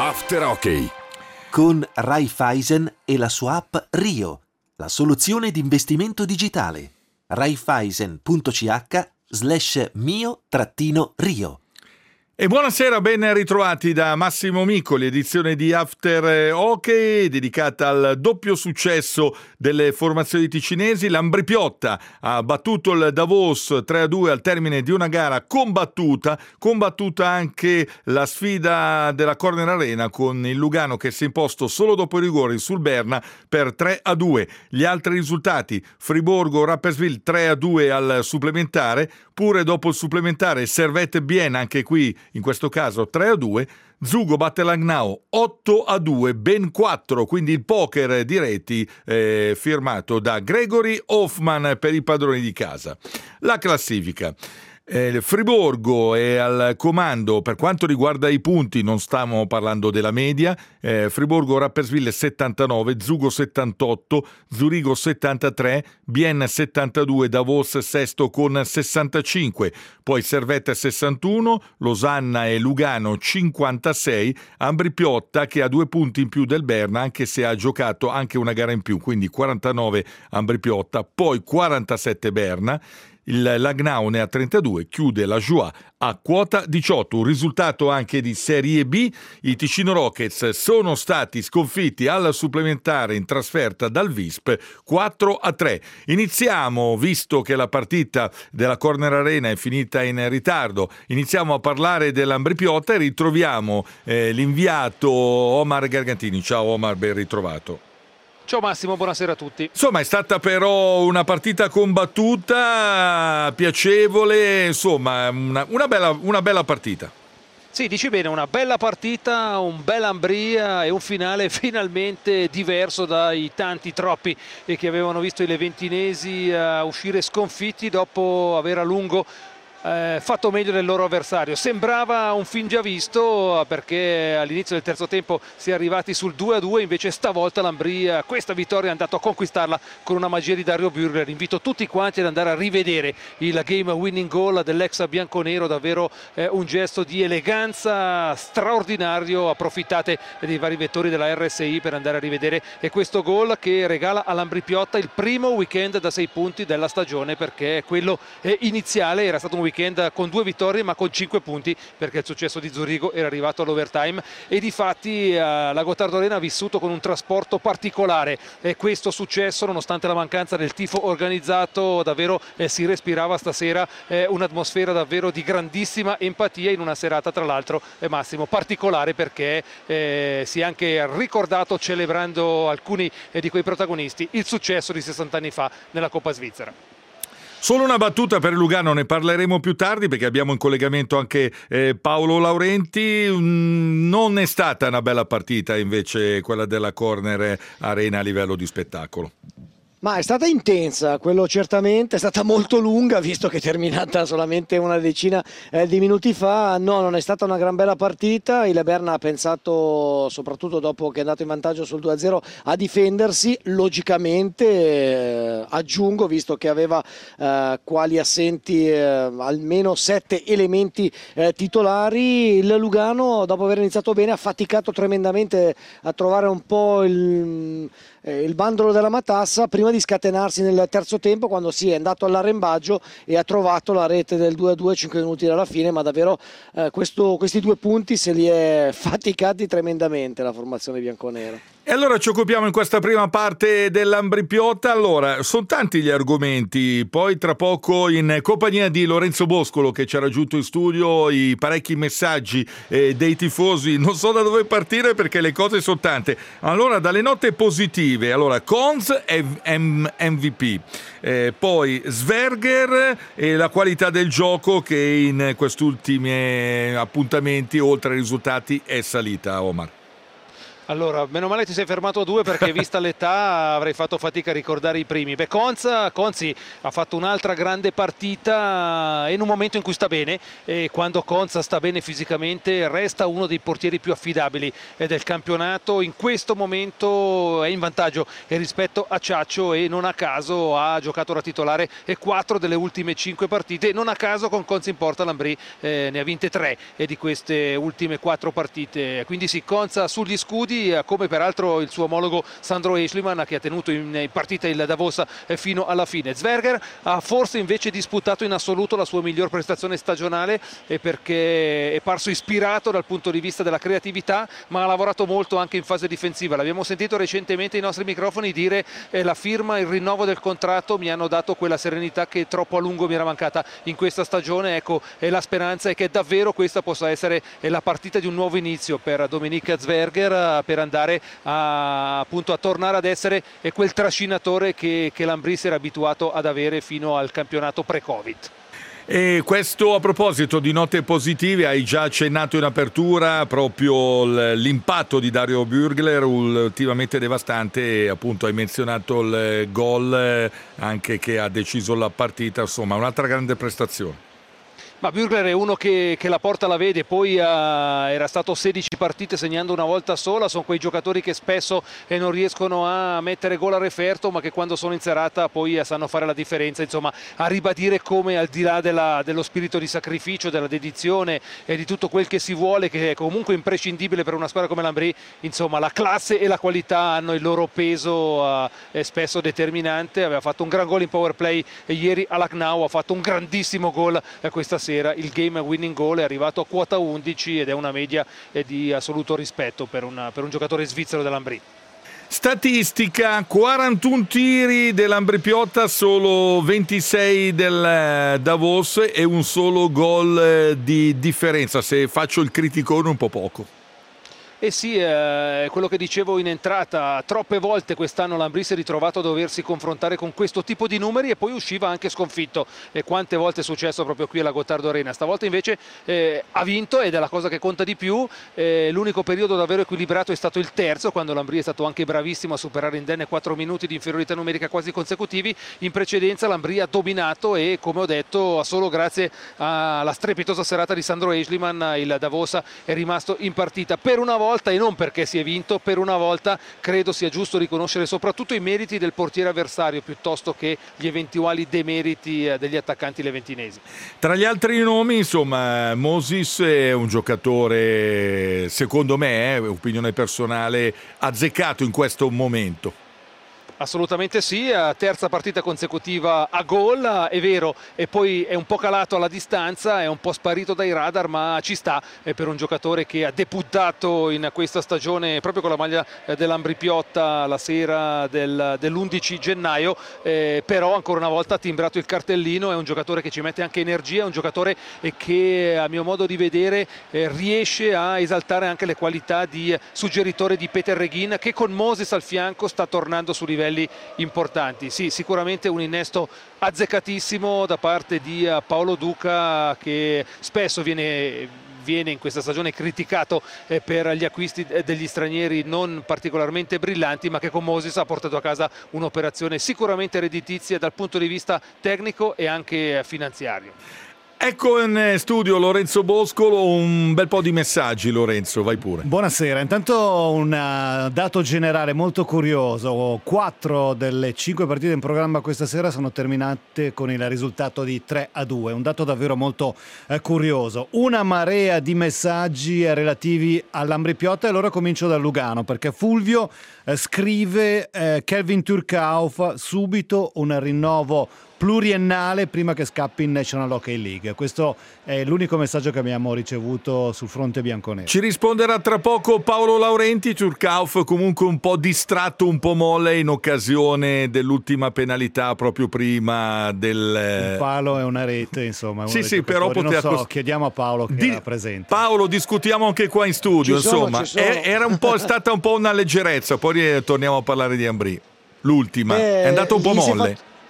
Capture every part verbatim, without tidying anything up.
After Hockey con Raiffeisen e la sua app Rio, la soluzione di investimento digitale. Raiffeisen.ch slash mio trattino Rio. E buonasera, ben ritrovati da Massimo Micoli, edizione di After Hockey dedicata al doppio successo delle formazioni ticinesi. L'Ambrì-Piotta ha battuto il Davos tre a due al termine di una gara combattuta, combattuta anche la sfida della Corner Arena con il Lugano che si è imposto solo dopo i rigori sul Berna per tre a due. Gli altri risultati: Friburgo-Rapperswil tre a due al supplementare, pure dopo il supplementare Servette-Bienne, anche qui in questo caso tre a due, Zugo batte Langnau otto a due, ben quattro, quindi il poker di reti eh, firmato da Gregory Hoffman per i padroni di casa. La classifica. Eh, Friburgo è al comando per quanto riguarda i punti, non stiamo parlando della media. eh, Friburgo Rapperswil settantanove, Zugo settantotto, Zurigo settantatré, Bienne settantadue, Davos sesto con sessantacinque, poi Servette sessantuno, Losanna e Lugano cinquantasei, Ambrì-Piotta che ha due punti in più del Berna anche se ha giocato anche una gara in più, quindi quarantanove Ambrì-Piotta, poi quarantasette Berna. Il Langnau ne ha trentadue, chiude la Joie a quota diciotto. Un risultato anche di Serie B. I Ticino Rockets sono stati sconfitti al supplementare in trasferta dal Visp quattro a tre. Iniziamo, visto che la partita della Corner Arena è finita in ritardo, iniziamo a parlare dell'Ambrì-Piotta e ritroviamo eh, l'inviato Omar Gargantini. Ciao Omar, ben ritrovato. Ciao Massimo, buonasera a tutti. Insomma, è stata però una partita combattuta, piacevole, insomma, una, una, bella, una bella partita. Sì, dici bene, una bella partita, un bel Ambria e un finale finalmente diverso dai tanti troppi che avevano visto i leventinesi a uscire sconfitti dopo aver a lungo Eh, fatto meglio del loro avversario. Sembrava un film già visto perché all'inizio del terzo tempo si è arrivati sul due a due, invece stavolta l'Ambria questa vittoria è andato a conquistarla con una magia di Dario Bürger. Invito tutti quanti ad andare a rivedere il game winning goal dell'ex bianconero, davvero eh, un gesto di eleganza straordinario. Approfittate dei vari vettori della R S I per andare a rivedere e questo gol che regala all'Ambrì-Piotta il primo weekend da sei punti della stagione, perché quello eh, iniziale era stato un weekend con due vittorie ma con cinque punti, perché il successo di Zurigo era arrivato all'overtime e difatti eh, la Gottardo Arena ha vissuto con un trasporto particolare e questo successo nonostante la mancanza del tifo organizzato. Davvero eh, si respirava stasera eh, un'atmosfera davvero di grandissima empatia in una serata tra l'altro eh, Massimo particolare, perché eh, si è anche ricordato, celebrando alcuni eh, di quei protagonisti, il successo di sessanta anni fa nella Coppa Svizzera. Solo una battuta per Lugano, ne parleremo più tardi perché abbiamo in collegamento anche eh, Paolo Laurenti. Mm, non è stata una bella partita invece quella della Corner Arena a livello di spettacolo. Ma è stata intensa, quello certamente, è stata molto lunga visto che è terminata solamente una decina eh, di minuti fa. No, non è stata una gran bella partita. Il Berna ha pensato, soprattutto dopo che è andato in vantaggio sul due a zero, a difendersi. Logicamente eh, aggiungo, visto che aveva eh, quali assenti eh, almeno sette elementi eh, titolari, il Lugano dopo aver iniziato bene ha faticato tremendamente a trovare un po' il... il bandolo della matassa prima di scatenarsi nel terzo tempo, quando si è andato all'arrembaggio e ha trovato la rete del due a due cinque minuti dalla fine. Ma davvero eh, questo, questi due punti se li è faticati tremendamente la formazione bianconera. E allora ci occupiamo in questa prima parte dell'Ambrì-Piotta. Allora, sono tanti gli argomenti, poi tra poco in compagnia di Lorenzo Boscolo che ci ha raggiunto in studio, i parecchi messaggi eh, dei tifosi, non so da dove partire perché le cose sono tante. Allora, dalle note positive, allora Cons è M V P, eh, poi Sverger e la qualità del gioco che in questi ultimi appuntamenti oltre ai risultati è salita, Omar. Allora, meno male ti sei fermato a due, perché vista l'età avrei fatto fatica a ricordare i primi. Beh, Konza, Konzi ha fatto un'altra grande partita in un momento in cui sta bene, e quando Konza sta bene fisicamente resta uno dei portieri più affidabili del campionato. In questo momento è in vantaggio rispetto a Ciaccio, e non a caso ha giocato da titolare quattro delle ultime cinque partite. Non a caso con Konza in porta Lambrí eh, ne ha vinte tre e di queste ultime quattro partite. Quindi sì, Konza sugli scudi, come peraltro il suo omologo Sandro Schliemann, che ha tenuto in partita il Davos fino alla fine. Zwerger ha forse invece disputato in assoluto la sua miglior prestazione stagionale, perché è parso ispirato dal punto di vista della creatività, ma ha lavorato molto anche in fase difensiva. L'abbiamo sentito recentemente ai nostri microfoni dire eh, la firma, il rinnovo del contratto mi hanno dato quella serenità che troppo a lungo mi era mancata in questa stagione. Ecco, e la speranza è che davvero questa possa essere la partita di un nuovo inizio per Dominique Zwerger, per andare a, appunto, a tornare ad essere quel trascinatore che, che Lambrí si era abituato ad avere fino al campionato pre-Covid. E questo a proposito di note positive, hai già accennato in apertura proprio l'impatto di Dario Bürgler, ultimamente devastante, e appunto hai menzionato il gol anche che ha deciso la partita, insomma un'altra grande prestazione. Ma Bürgler è uno che, che la porta la vede, poi uh, era stato sedici partite segnando una volta sola. Sono quei giocatori che spesso eh, non riescono a mettere gol a referto, ma che quando sono in serata poi uh, sanno fare la differenza, insomma, a ribadire come al di là della, dello spirito di sacrificio, della dedizione e di tutto quel che si vuole, che è comunque imprescindibile per una squadra come Lambrí, insomma la classe e la qualità hanno il loro peso uh, è spesso determinante. Aveva fatto un gran gol in power play eh, ieri a Lucknow, ha fatto un grandissimo gol eh, questa sera. Il game winning goal è arrivato a quota undici ed è una media di assoluto rispetto per un, per un giocatore svizzero del Lambrí. Statistica: quarantuno tiri dell'Lambrí Piotta, solo ventisei del Davos e un solo gol di differenza. Se faccio il criticone, un po' poco. Eh sì, eh, quello che dicevo in entrata, troppe volte quest'anno Lambrí si è ritrovato a doversi confrontare con questo tipo di numeri e poi usciva anche sconfitto, e quante volte è successo proprio qui alla Gottardo Arena. Stavolta invece eh, ha vinto, ed è la cosa che conta di più. Eh, l'unico periodo davvero equilibrato è stato il terzo, quando Lambrí è stato anche bravissimo a superare indenne quattro minuti di inferiorità numerica quasi consecutivi. In precedenza Lambrí ha dominato, e come ho detto solo grazie alla strepitosa serata di Sandro Schliemann il Davos è rimasto in partita per una volta, e non perché si è vinto. Per una volta credo sia giusto riconoscere soprattutto i meriti del portiere avversario piuttosto che gli eventuali demeriti degli attaccanti leventinesi. Tra gli altri nomi, insomma, Moses è un giocatore, secondo me, eh, opinione personale, azzeccato in questo momento. Assolutamente sì, terza partita consecutiva a gol, è vero, e poi è un po' calato alla distanza, è un po' sparito dai radar, ma ci sta per un giocatore che ha debuttato in questa stagione proprio con la maglia dell'Lambrí Piotta la sera del, dell'undici gennaio, eh, però ancora una volta ha timbrato il cartellino. È un giocatore che ci mette anche energia, è un giocatore che a mio modo di vedere eh, riesce a esaltare anche le qualità di suggeritore di Peter Regin, che con Moses al fianco sta tornando su livelli importanti. Sì, sicuramente un innesto azzeccatissimo da parte di Paolo Duca, che spesso viene viene in questa stagione criticato eh, per gli acquisti degli stranieri non particolarmente brillanti, ma che con Moses ha portato a casa un'operazione sicuramente redditizia dal punto di vista tecnico e anche finanziario. Ecco in studio Lorenzo Boscolo, un bel po' di messaggi. Lorenzo, vai pure. Buonasera, intanto un dato generale molto curioso: quattro delle cinque partite in programma questa sera sono terminate con il risultato di tre a due, un dato davvero molto eh, curioso. Una marea di messaggi relativi all'Lambrí Piotta, e allora comincio da Lugano, perché Fulvio eh, scrive eh, Kelvin Turcauf, subito un rinnovo pluriennale prima che scappi in National Hockey League. Questo è l'unico messaggio che abbiamo ricevuto sul fronte bianconero. Ci risponderà tra poco Paolo Laurenti. Turcauf comunque un po' distratto, un po' molle in occasione dell'ultima penalità proprio prima del... Un palo e una rete, insomma. Sì, sì, però poteva... Non so, chiediamo a Paolo che Di... era presente. Paolo, discutiamo anche qua in studio, ci sono, insomma. ci sono. Era un po', è stata un po' una leggerezza, poi torniamo a parlare di Lambrí. L'ultima, Beh, è andato un po' molle.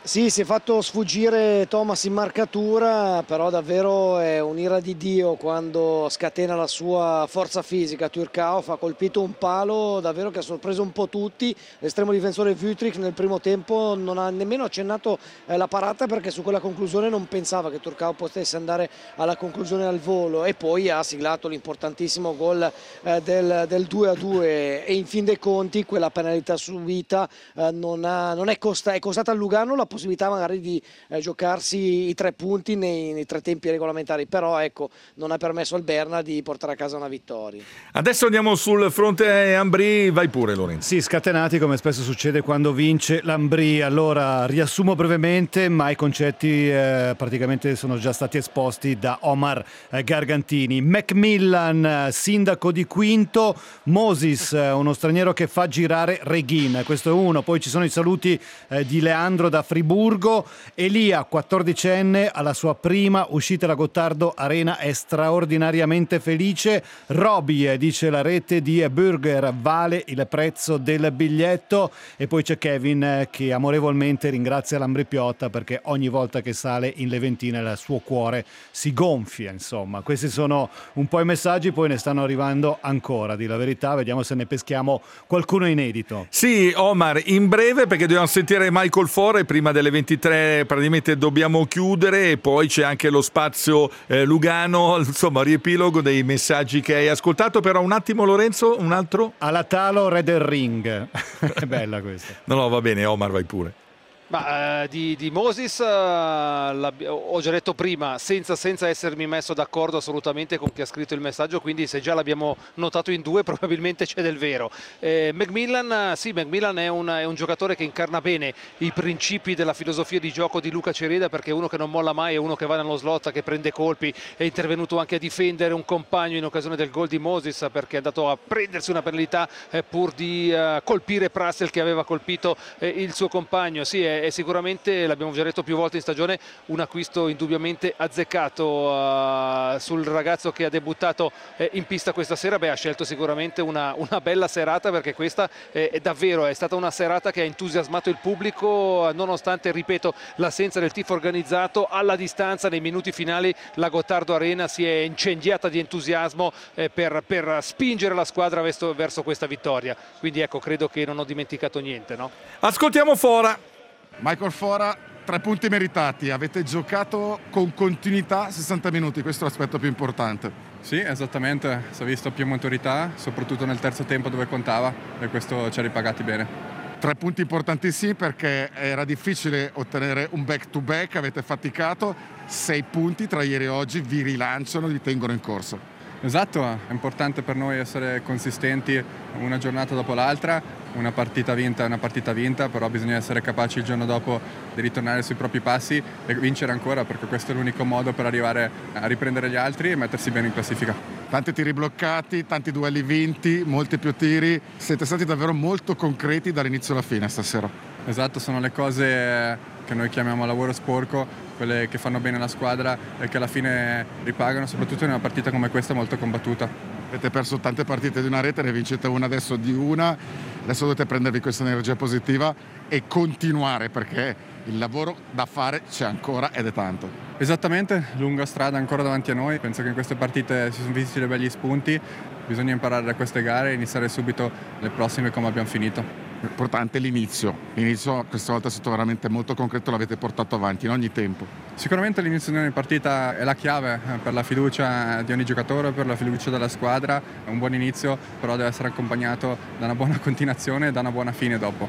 Sì, si è fatto sfuggire Thomas in marcatura, però davvero è un'ira di Dio quando scatena la sua forza fisica. Turcauf ha colpito un palo davvero che ha sorpreso un po' tutti. L'estremo difensore Wüthrich nel primo tempo non ha nemmeno accennato eh, la parata, perché su quella conclusione non pensava che Turcauf potesse andare alla conclusione al volo, e poi ha siglato l'importantissimo gol eh, del, del due a due, e in fin dei conti quella penalità subita eh, non, ha, non è, costa, è costata a Lugano la possibilità magari di eh, giocarsi i tre punti nei, nei tre tempi regolamentari, però ecco, non ha permesso al Berna di portare a casa una vittoria. Adesso andiamo sul fronte Ambrì, vai pure Lorenzo. Sì, scatenati come spesso succede quando vince l'Ambrì. Allora riassumo brevemente, ma i concetti eh, praticamente sono già stati esposti da Omar eh, Gargantini. Macmillan, eh, sindaco di Quinto, Moses, eh, uno straniero che fa girare Reghin, questo è uno. Poi ci sono i saluti eh, di Leandro da Friburgo. Elia, quattordicenne, alla sua prima uscita da Gottardo Arena è straordinariamente felice. Roby, dice la rete di Burger, vale il prezzo del biglietto. E poi c'è Kevin che amorevolmente ringrazia l'Ambrì Piotta perché ogni volta che sale in Leventina il suo cuore si gonfia. Insomma, questi sono un po' i messaggi, poi ne stanno arrivando ancora, di la verità. Vediamo se ne peschiamo qualcuno inedito. Sì, Omar, in breve, perché dobbiamo sentire Michael Fore prima delle ventitré, praticamente dobbiamo chiudere, e poi c'è anche lo spazio eh, Lugano, insomma riepilogo dei messaggi che hai ascoltato. Però un attimo Lorenzo, un altro? Alla Talo Red Ring. È bella questa. No, no, va bene, Omar, vai pure. Ma, eh, di, di Moses eh, ho già detto prima, senza, senza essermi messo d'accordo assolutamente con chi ha scritto il messaggio, quindi se già l'abbiamo notato in due probabilmente c'è del vero. eh, Macmillan, sì, Macmillan è un, è un giocatore che incarna bene i principi della filosofia di gioco di Luca Cereda, perché è uno che non molla mai, è uno che va nello slot, che prende colpi, è intervenuto anche a difendere un compagno in occasione del gol di Moses, perché è andato a prendersi una penalità eh, pur di eh, colpire Prassel che aveva colpito eh, il suo compagno. Sì, è è sicuramente, l'abbiamo già detto più volte in stagione, un acquisto indubbiamente azzeccato uh, sul ragazzo che ha debuttato eh, in pista questa sera. Beh, ha scelto sicuramente una, una bella serata, perché questa è, è davvero è stata una serata che ha entusiasmato il pubblico, nonostante, ripeto, l'assenza del tifo organizzato. Alla distanza, nei minuti finali, la Gottardo Arena si è incendiata di entusiasmo eh, per, per spingere la squadra verso, verso questa vittoria. Quindi ecco, credo che non ho dimenticato niente, no? Ascoltiamo Fora. Michael Fora, tre punti meritati, avete giocato con continuità sessanta minuti, questo è l'aspetto più importante. Sì, esattamente, si è visto più maturità, soprattutto nel terzo tempo dove contava, e questo ci ha ripagati bene. Tre punti importantissimi perché era difficile ottenere un back to back, avete faticato, sei punti tra ieri e oggi vi rilanciano, vi tengono in corsa. Esatto, è importante per noi essere consistenti una giornata dopo l'altra. Una partita vinta è una partita vinta, però bisogna essere capaci il giorno dopo di ritornare sui propri passi e vincere ancora, perché questo è l'unico modo per arrivare a riprendere gli altri e mettersi bene in classifica. Tanti tiri bloccati, tanti duelli vinti, molti più tiri. Siete stati davvero molto concreti dall'inizio alla fine stasera. Esatto, sono le cose che noi chiamiamo lavoro sporco, quelle che fanno bene la squadra e che alla fine ripagano, soprattutto in una partita come questa molto combattuta. Avete perso tante partite di una rete, ne vincete una adesso di una, adesso dovete prendervi questa energia positiva e continuare, perché il lavoro da fare c'è ancora ed è tanto. Esattamente, lunga strada ancora davanti a noi, penso che in queste partite si sono visti dei begli spunti, bisogna imparare da queste gare e iniziare subito le prossime come abbiamo finito. Importante l'inizio, l'inizio questa volta è stato veramente molto concreto, l'avete portato avanti in ogni tempo. Sicuramente l'inizio di ogni partita è la chiave per la fiducia di ogni giocatore, per la fiducia della squadra, è un buon inizio, però deve essere accompagnato da una buona continuazione e da una buona fine dopo.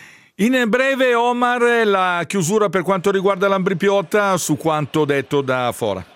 In breve Omar, la chiusura per quanto riguarda l'Ambrì Piotta su quanto detto da Fora.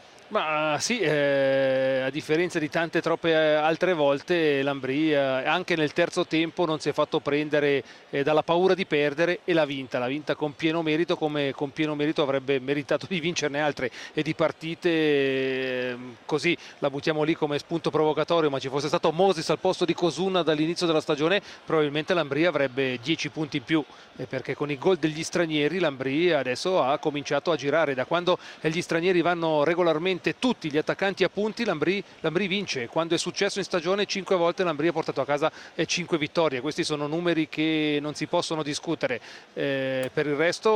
Ma sì, eh, a differenza di tante troppe altre volte, l'Ambrì eh, anche nel terzo tempo non si è fatto prendere eh, dalla paura di perdere e l'ha vinta, l'ha vinta con pieno merito, come con pieno merito avrebbe meritato di vincerne altre e di partite eh, così, la buttiamo lì come spunto provocatorio, ma ci fosse stato Moses al posto di Cosuna dall'inizio della stagione, probabilmente l'Ambrì avrebbe dieci punti in più, eh, perché con i gol degli stranieri l'Ambrì adesso ha cominciato a girare. Da quando gli stranieri vanno regolarmente praticamente tutti gli attaccanti a punti l'Ambrì, l'Ambrì vince. Quando è successo in stagione cinque volte l'Ambrì ha portato a casa cinque vittorie. Questi sono numeri che non si possono discutere. Eh, per il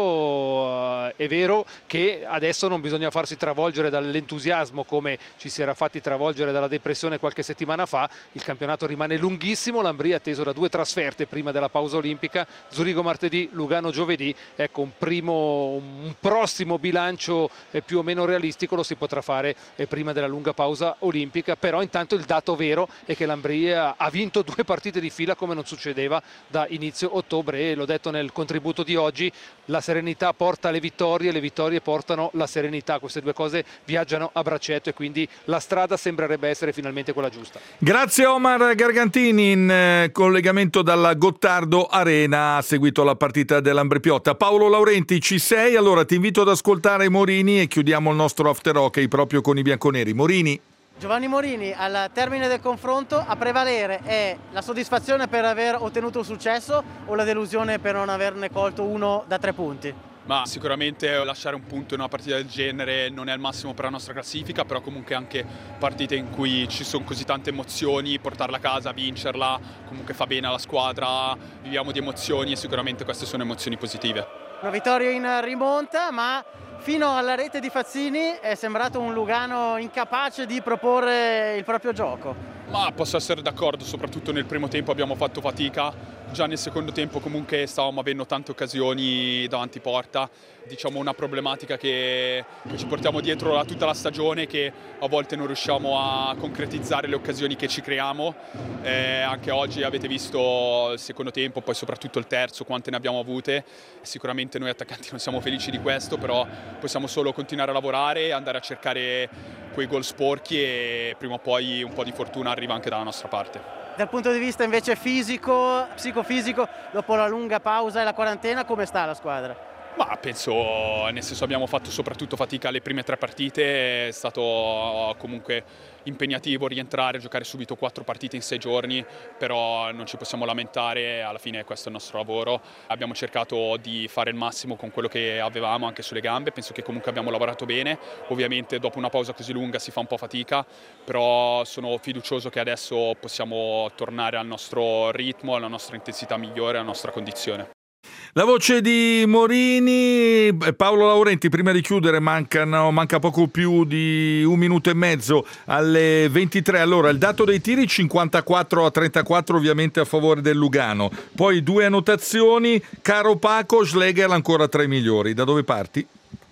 resto eh, è vero che adesso non bisogna farsi travolgere dall'entusiasmo come ci si era fatti travolgere dalla depressione qualche settimana fa. Il campionato rimane lunghissimo, l'Ambrì è atteso da due trasferte prima della pausa olimpica, Zurigo martedì, Lugano giovedì. Ecco, un primo un prossimo bilancio eh, più o meno realistico lo si potrà fare eh, prima della lunga pausa olimpica, però intanto il dato vero è che l'Ambrì ha vinto due partite di fila come non succedeva da inizio ottobre, e l'ho detto nel contributo di oggi, la serenità porta le vittorie, le vittorie portano la serenità, queste due cose viaggiano a braccetto e quindi la strada sembrerebbe essere finalmente quella giusta. Grazie Omar Gargantini, in eh, collegamento dalla Gottardo Arena, ha seguito la partita dell'Ambrì Piotta. Paolo Laurenti, ci sei? Allora ti invito ad ascoltare Morini e chiudiamo il nostro after hockey proprio con i bianconeri. Morini. Giovanni Morini, al termine del confronto a prevalere è la soddisfazione per aver ottenuto un successo o la delusione per non averne colto uno da tre punti? Ma sicuramente lasciare un punto in una partita del genere non è il massimo per la nostra classifica, però comunque anche partite in cui ci sono così tante emozioni, portarla a casa, vincerla, comunque fa bene alla squadra, viviamo di emozioni e sicuramente queste sono emozioni positive. Una vittoria in rimonta, ma fino alla rete di Fazzini è sembrato un Lugano incapace di proporre il proprio gioco. Ma posso essere d'accordo, soprattutto nel primo tempo abbiamo fatto fatica, già nel secondo tempo comunque stavamo avendo tante occasioni davanti porta, diciamo una problematica che, che ci portiamo dietro da tutta la stagione, che a volte non riusciamo a concretizzare le occasioni che ci creiamo. Eh, anche oggi avete visto il secondo tempo, poi soprattutto il terzo, quante ne abbiamo avute. Sicuramente noi attaccanti non siamo felici di questo, però possiamo solo continuare a lavorare, andare a cercare quei gol sporchi e prima o poi un po' di fortuna arriva anche dalla nostra parte. Dal punto di vista invece fisico, psicofisico, dopo la lunga pausa e la quarantena, come sta la squadra? Ma penso, nel senso abbiamo fatto soprattutto fatica alle prime tre partite, è stato comunque impegnativo rientrare, giocare subito quattro partite in sei giorni, però non ci possiamo lamentare, alla fine questo è il nostro lavoro. Abbiamo cercato di fare il massimo con quello che avevamo anche sulle gambe, penso che comunque abbiamo lavorato bene, ovviamente dopo una pausa così lunga si fa un po' fatica, però sono fiducioso che adesso possiamo tornare al nostro ritmo, alla nostra intensità migliore, alla nostra condizione. La voce di Morini. Paolo Laurenti, prima di chiudere mancano, manca poco più di un minuto e mezzo alle ventitré. Allora, il dato dei tiri cinquantaquattro a trentaquattro ovviamente a favore del Lugano, poi due annotazioni, caro Paco, Schlegel ancora tra i migliori. Da dove parti?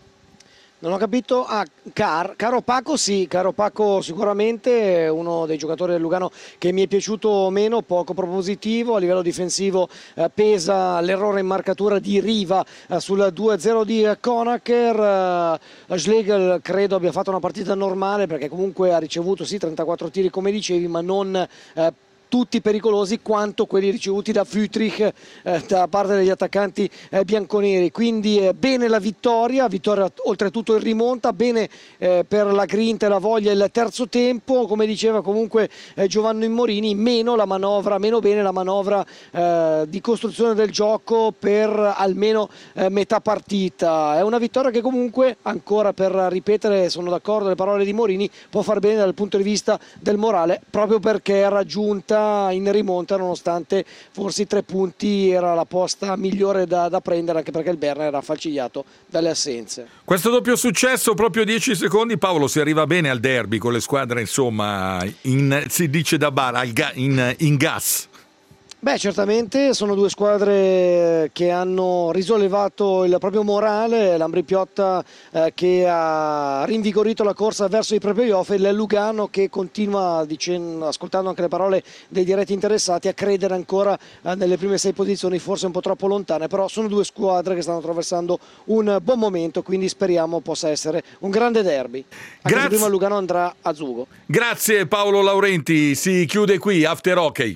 Non ho capito, ah, Car, caro Paco sì, caro Paco sicuramente uno dei giocatori del Lugano che mi è piaciuto meno, poco propositivo, a livello difensivo eh, pesa l'errore in marcatura di Riva eh, sul due a zero di Conacher, eh, Schlegel credo abbia fatto una partita normale perché comunque ha ricevuto sì trentaquattro tiri come dicevi, ma non eh, tutti pericolosi quanto quelli ricevuti da Fütrich eh, da parte degli attaccanti eh, bianconeri, quindi eh, bene la vittoria, vittoria oltretutto in rimonta, bene eh, per la grinta e la voglia il terzo tempo, come diceva comunque eh, Giovanni Morini, meno la manovra, meno bene la manovra eh, di costruzione del gioco per almeno eh, metà partita. È una vittoria che comunque, ancora per ripetere, sono d'accordo le parole di Morini, può far bene dal punto di vista del morale, proprio perché è raggiunta in rimonta, nonostante forse i tre punti era la posta migliore da, da prendere, anche perché il Berna era falcidiato dalle assenze. Questo doppio successo, proprio dieci secondi, Paolo, si arriva bene al derby con le squadre, insomma, in, si dice da bar, in, in gas. Beh, certamente sono due squadre che hanno risollevato il proprio morale, l'Ambrì Piotta eh, che ha rinvigorito la corsa verso i propri playoff e il Lugano che continua, dicendo, ascoltando anche le parole dei diretti interessati, a credere ancora eh, nelle prime sei posizioni, forse un po' troppo lontane, però sono due squadre che stanno attraversando un buon momento, quindi speriamo possa essere un grande derby. Anche Grazie. se prima Lugano andrà a Zugo. Grazie Paolo Laurenti, si chiude qui After Hockey.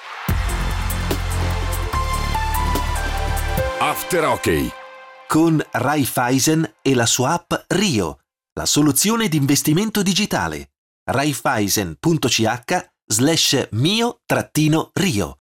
After Hockey con Raiffeisen e la sua app Rio, la soluzione di investimento digitale. Raiffeisen punto c h slash mio trattino Rio.